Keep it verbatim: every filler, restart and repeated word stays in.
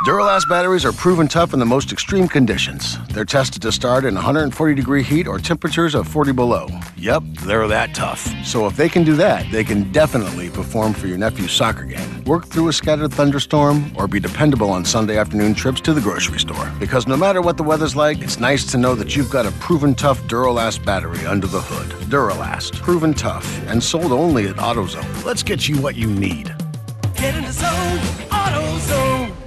Duralast batteries are proven tough in the most extreme conditions. They're tested to start in one hundred forty degree heat or temperatures of forty below. Yep, they're that tough. So if they can do that, they can definitely perform for your nephew's soccer game, work through a scattered thunderstorm, or be dependable on Sunday afternoon trips to the grocery store. Because no matter what the weather's like, it's nice to know that you've got a proven tough Duralast battery under the hood. Duralast, proven tough, and sold only at AutoZone. Let's get you what you need. Get in the zone, AutoZone.